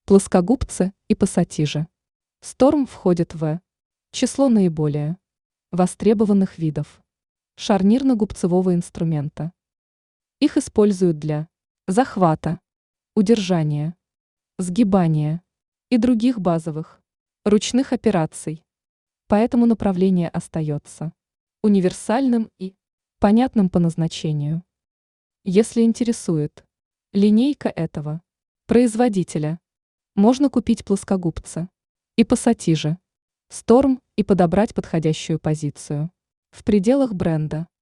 Плоскогубцы и пассатижи. Storm входит в число наиболее востребованных видов шарнирно-губцевого инструмента. Их используют для захвата, удержания, сгибания и других базовых ручных операций. Поэтому направление остается универсальным и понятным по назначению. Если интересует линейка этого производителя, можно купить плоскогубцы и пассатижи Storm и подобрать подходящую позицию в пределах бренда.